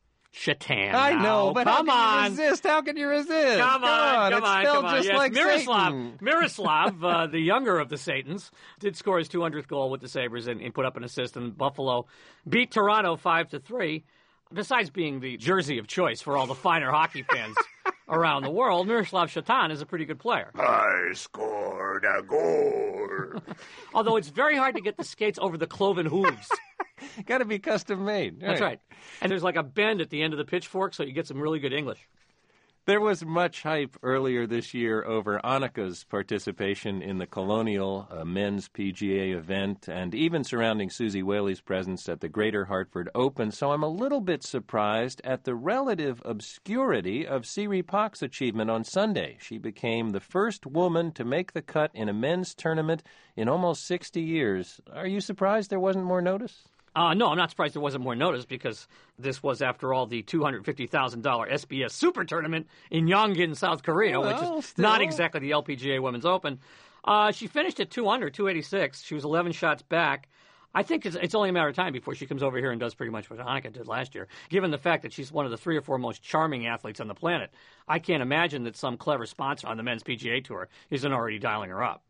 Shatan. I know, but come how can you resist? How can you resist? Come on. It's spelled just yes, like Satan. Miroslav, the younger of the Satans, did score his 200th goal with the Sabres and put up an assist, and Buffalo beat Toronto 5-3. Besides being the jersey of choice for all the finer hockey fans around the world, Miroslav Shatan is a pretty good player. I scored a goal. Although it's very hard to get the skates over the cloven hooves. Got to be custom made. That's right. And there's like a bend at the end of the pitchfork, so you get some really good English. There was much hype earlier this year over Annika's participation in the Colonial, a men's PGA event, and even surrounding Susie Whaley's presence at the Greater Hartford Open, so I'm a little bit surprised at the relative obscurity of Siri Pak's achievement on Sunday. She became the first woman to make the cut in a men's tournament in almost 60 years. Are you surprised there wasn't more notice? No, I'm not surprised there wasn't more notice, because this was, after all, the $250,000 SBS Super Tournament in Yongin, South Korea, which is not exactly the LPGA Women's Open. She finished at 2 under, 286. She was 11 shots back. I think it's only a matter of time before she comes over here and does pretty much what Annika did last year, given the fact that she's one of the 3 or 4 most charming athletes on the planet. I can't imagine that some clever sponsor on the men's PGA Tour isn't already dialing her up.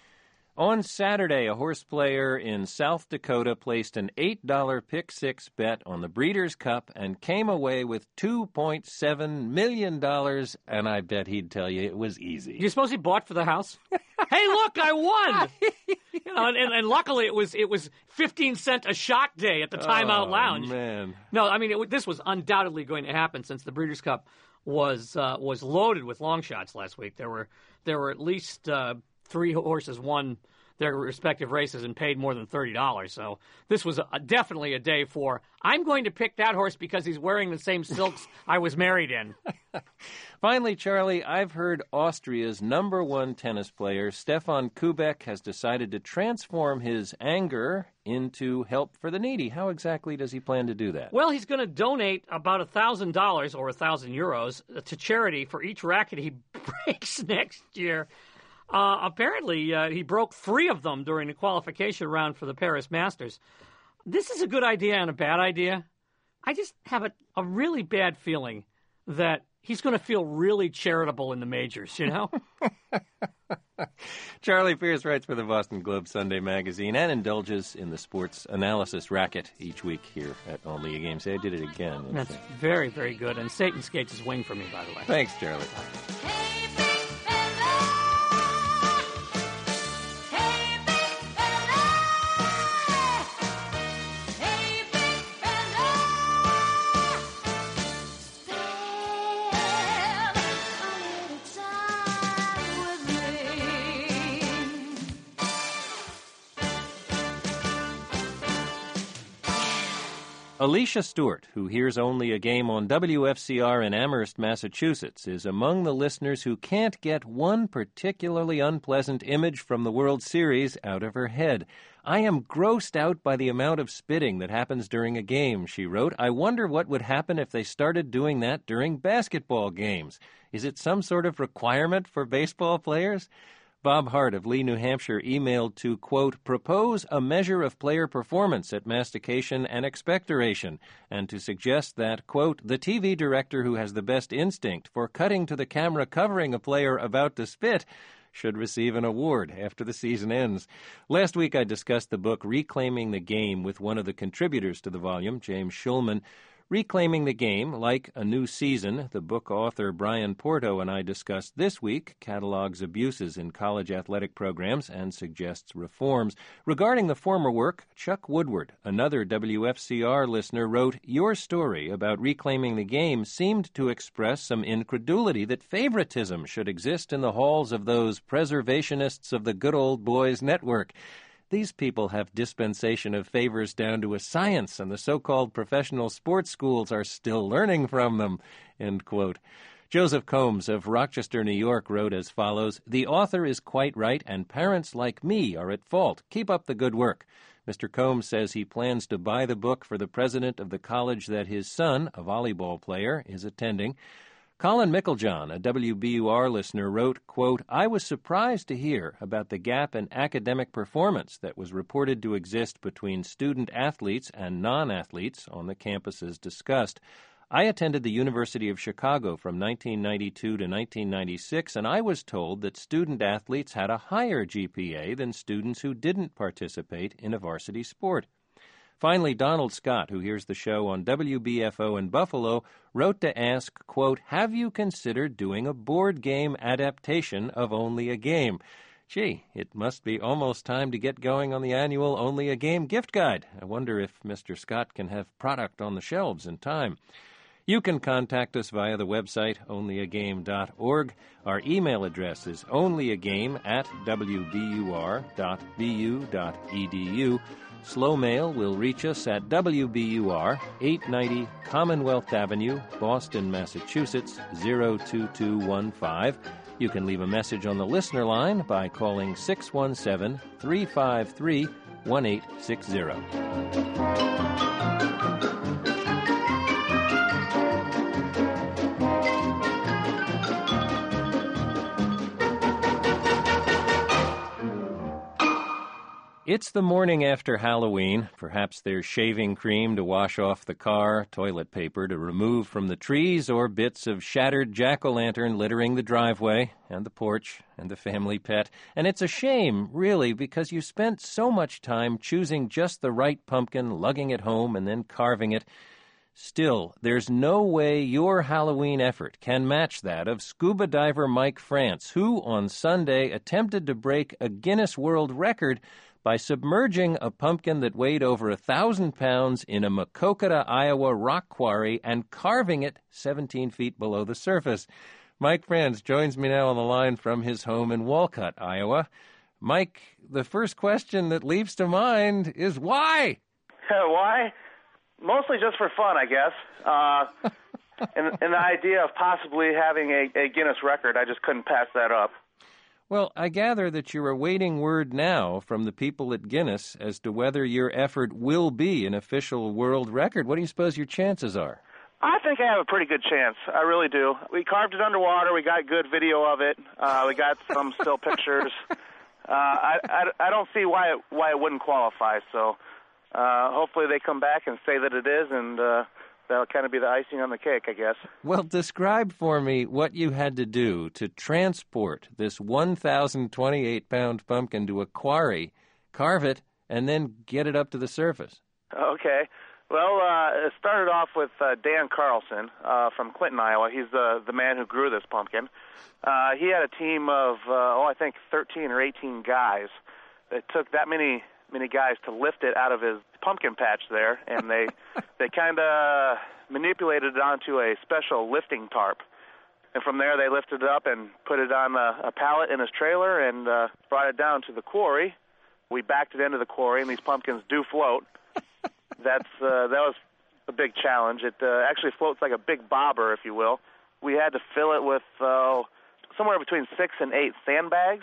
On Saturday, a horse player in South Dakota placed an $8 pick-six bet on the Breeders' Cup and came away with $2.7 million, and I bet he'd tell you it was easy. You suppose he bought for the house? Hey, look, I won! And luckily it was 15 cent a shot day at the Timeout Lounge. Man. No, I mean, this was undoubtedly going to happen, since the Breeders' Cup was loaded with long shots last week. There were at least 3 horses won their respective races and paid more than $30. So this was definitely a day for, I'm going to pick that horse because he's wearing the same silks I was married in. Finally, Charlie, I've heard Austria's #1 tennis player, Stefan Kubek, has decided to transform his anger into help for the needy. How exactly does he plan to do that? Well, he's going to donate about $1,000 or 1,000 euros to charity for each racket he breaks next year. Apparently, he broke 3 of them during the qualification round for the Paris Masters. This is a good idea and a bad idea. I just have a really bad feeling that he's going to feel really charitable in the majors, you know? Charlie Pierce writes for the Boston Globe Sunday magazine and indulges in the sports analysis racket each week here at Only a Game. Say I did it again. That's very, very good. And Satan skates his wing for me, by the way. Thanks, Charlie. Alicia Stewart, who hears Only a Game on WFCR in Amherst, Massachusetts, is among the listeners who can't get one particularly unpleasant image from the World Series out of her head. I am grossed out by the amount of spitting that happens during a game, she wrote. I wonder what would happen if they started doing that during basketball games. Is it some sort of requirement for baseball players? Bob Hart of Lee, New Hampshire, emailed to, quote, propose a measure of player performance at mastication and expectoration, and to suggest that, quote, the TV director who has the best instinct for cutting to the camera covering a player about to spit should receive an award after the season ends. Last week I discussed the book Reclaiming the Game with one of the contributors to the volume, James Schulman. Reclaiming the Game, like a new season, the book author Brian Porto and I discussed this week, catalogs abuses in college athletic programs and suggests reforms. Regarding the former work, Chuck Woodward, another WFCR listener, wrote, "Your story about reclaiming the game seemed to express some incredulity that favoritism should exist in the halls of those preservationists of the good old boys network. These people have dispensation of favors down to a science, and the so-called professional sports schools are still learning from them." End quote. Joseph Combs of Rochester, New York, wrote as follows, "The author is quite right, and parents like me are at fault. Keep up the good work." Mr. Combs says he plans to buy the book for the president of the college that his son, a volleyball player, is attending. Colin Micklejohn, a WBUR listener, wrote, quote, "I was surprised to hear about the gap in academic performance that was reported to exist between student athletes and non-athletes on the campuses discussed. I attended the University of Chicago from 1992 to 1996, and I was told that student athletes had a higher GPA than students who didn't participate in a varsity sport." Finally, Donald Scott, who hears the show on WBFO in Buffalo, wrote to ask, quote, "Have you considered doing a board game adaptation of Only a Game? Gee, it must be almost time to get going on the annual Only a Game gift guide. I wonder if Mr. Scott can have product on the shelves in time." You can contact us via the website onlyagame.org. Our email address is onlyagame@wbur.bu.edu. Slow mail will reach us at WBUR, 890 Commonwealth Avenue, Boston, Massachusetts, 02215. You can leave a message on the listener line by calling 617-353-1860. It's the morning after Halloween. Perhaps there's shaving cream to wash off the car, toilet paper to remove from the trees, or bits of shattered jack-o'-lantern littering the driveway and the porch and the family pet. And it's a shame, really, because you spent so much time choosing just the right pumpkin, lugging it home, and then carving it. Still, there's no way your Halloween effort can match that of scuba diver Mike France, who on Sunday attempted to break a Guinness World Record by submerging a pumpkin that weighed over 1,000 pounds in a Maquoketa, Iowa rock quarry and carving it 17 feet below the surface. Mike France joins me now on the line from his home in Walcott, Iowa. Mike, the first question that leaps to mind is why? Why? Mostly just for fun, I guess. And the idea of possibly having a Guinness record, I just couldn't pass that up. Well, I gather that you're awaiting word now from the people at Guinness as to whether your effort will be an official world record. What do you suppose your chances are? I think I have a pretty good chance. I really do. We carved it underwater. We got good video of it. We got some still pictures. I don't see why it wouldn't qualify. So hopefully they come back and say that it is, and that'll kind of be the icing on the cake, I guess. Well, describe for me what you had to do to transport this 1,028-pound pumpkin to a quarry, carve it, and then get it up to the surface. Okay. Well, it started off with Dan Carlson from Clinton, Iowa. He's the man who grew this pumpkin. He had a team of, I think 13 or 18 guys. It took that many guys to lift it out of his pumpkin patch there, and they kind of manipulated it onto a special lifting tarp. And from there, they lifted it up and put it on a pallet in his trailer and brought it down to the quarry. We backed it into the quarry, and these pumpkins do float. That was a big challenge. It actually floats like a big bobber, if you will. We had to fill it with somewhere between 6 and 8 sandbags.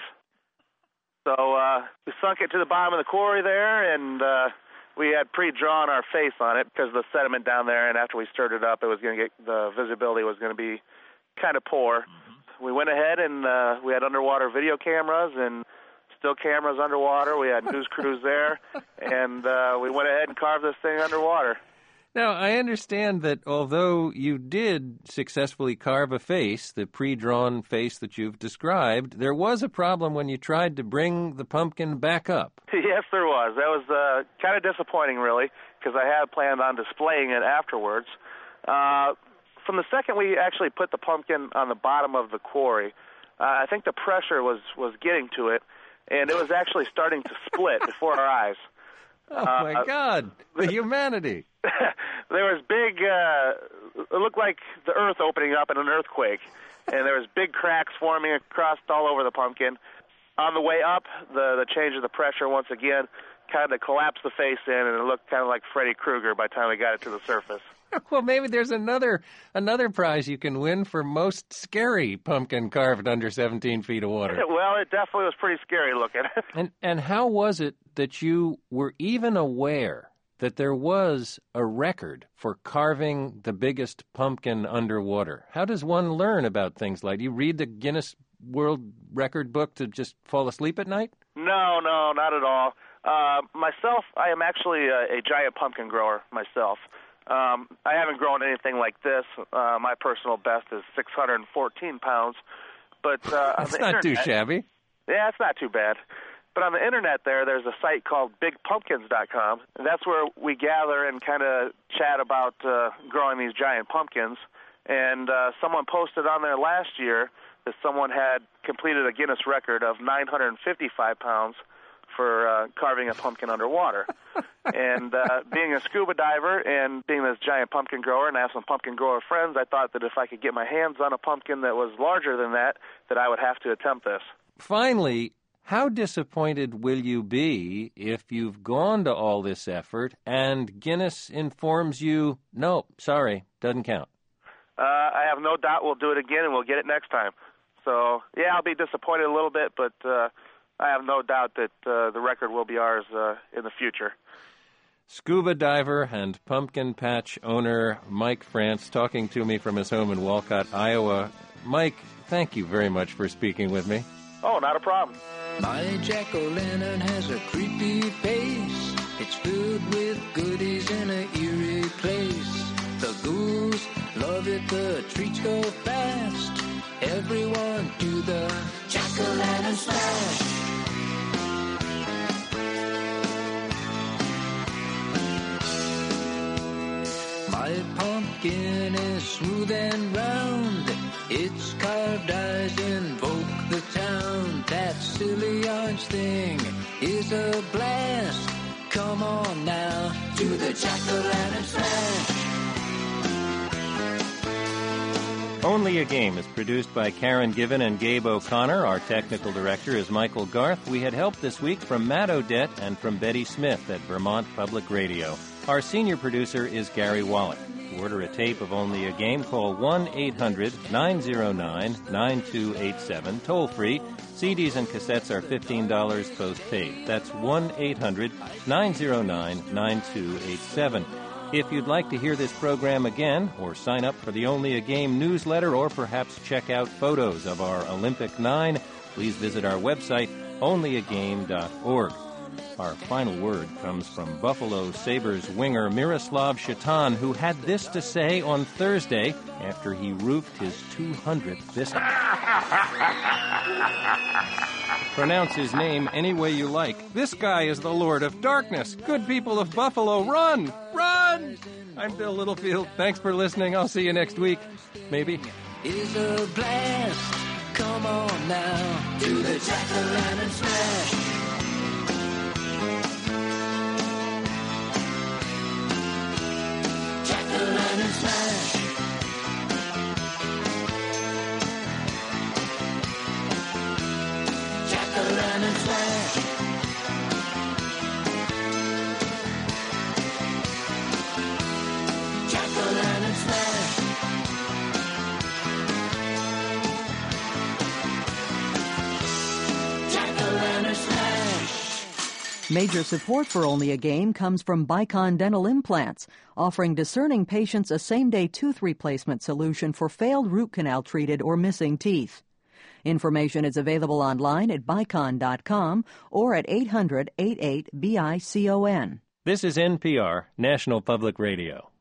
So we sunk it to the bottom of the quarry there, and we had pre-drawn our face on it because of the sediment down there, and after we stirred it up, the visibility was going to be kind of poor. Mm-hmm. We went ahead and we had underwater video cameras and still cameras underwater. We had news crews there, and we went ahead and carved this thing underwater. Now, I understand that although you did successfully carve a face, the pre-drawn face that you've described, there was a problem when you tried to bring the pumpkin back up. Yes, there was. That was kind of disappointing, really, because I had planned on displaying it afterwards. From the second we actually put the pumpkin on the bottom of the quarry, I think the pressure was getting to it, and it was actually starting to split before our eyes. Oh, my God, the humanity. There was big, it looked like the earth opening up in an earthquake, and there was big cracks forming across all over the pumpkin. On the way up, the change of the pressure once again kind of collapsed the face in, and it looked kind of like Freddy Krueger by the time we got it to the surface. Well, maybe there's another prize you can win for most scary pumpkin carved under 17 feet of water. Well, it definitely was pretty scary looking. And how was it that you were even aware that there was a record for carving the biggest pumpkin underwater? How does one learn about things like, do you read the Guinness World Record book to just fall asleep at night? No, not at all. Myself, I am actually a giant pumpkin grower myself. I haven't grown anything like this. My personal best is 614 pounds. But that's not too shabby. Yeah, it's not too bad. But on the internet there's a site called BigPumpkins.com, and that's where we gather and kind of chat about growing these giant pumpkins. And someone posted on there last year that someone had completed a Guinness record of 955 pounds for carving a pumpkin underwater. And being a scuba diver and being this giant pumpkin grower, and I have some pumpkin grower friends, I thought that if I could get my hands on a pumpkin that was larger than that I would have to attempt this. Finally, how disappointed will you be if you've gone to all this effort and Guinness informs you, no, sorry, doesn't count? I have no doubt we'll do it again and we'll get it next time. So, yeah, I'll be disappointed a little bit, but I have no doubt that the record will be ours in the future. Scuba diver and pumpkin patch owner Mike France talking to me from his home in Walcott, Iowa. Mike, thank you very much for speaking with me. Oh, not a problem. My jack-o'-lantern has a creepy face. It's filled with goodies in an eerie place. The ghouls love it, the treats go fast. Everyone do the jack-o'-lantern smash. My pumpkin is smooth and round. Its carved eyes invoke the town. That silly orange thing is a blast. Come on now, do the jack-o'-lantern smash. Only a Game is produced by Karen Given and Gabe O'Connor. Our technical director is Michael Garth. We had help this week from Matt Odette and from Betty Smith at Vermont Public Radio. Our senior producer is Gary Wallach. To order a tape of Only a Game, call 1-800-909-9287, toll-free. CDs and cassettes are $15 postpaid. That's 1-800-909-9287. If you'd like to hear this program again, or sign up for the Only a Game newsletter, or perhaps check out photos of our Olympic 9, please visit our website, onlyagame.org. Our final word comes from Buffalo Sabres winger Miroslav Shatan, who had this to say on Thursday after he roofed his 200th biscuit. Pronounce his name any way you like. This guy is the Lord of Darkness. Good people of Buffalo, run! Run! I'm Bill Littlefield. Thanks for listening. I'll see you next week. Maybe. Is a blast. Come on now, do the jack-o'-lantern smash. Jack-o'-lantern smash. Jack-o'-lantern smash. Jack-o'-lantern smash. Jack-o'-lantern smash. Major support for Only a Game comes from Bicon Dental Implants, offering discerning patients a same-day tooth replacement solution for failed root canal-treated or missing teeth. Information is available online at Bicon.com or at 800-88-BICON. This is NPR, National Public Radio.